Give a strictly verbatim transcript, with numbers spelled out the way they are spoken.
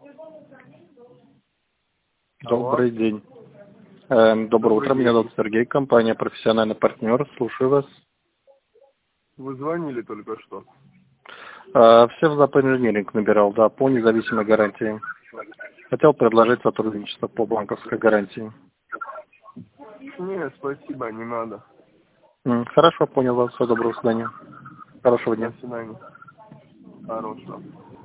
Добрый Алло. день. Эм, доброе Добрый утро, день. Меня зовут Сергей, компания «Профессиональный партнер». Слушаю вас. Вы звонили только что. Э, все в Запад инжиниринг набирал, да, по независимой гарантии. Хотел предложить сотрудничество по банковской гарантии. Нет, спасибо, не надо. М, Хорошо, понял вас. Всего доброго, свидания. Хорошего дня. До свидания. Хорошего.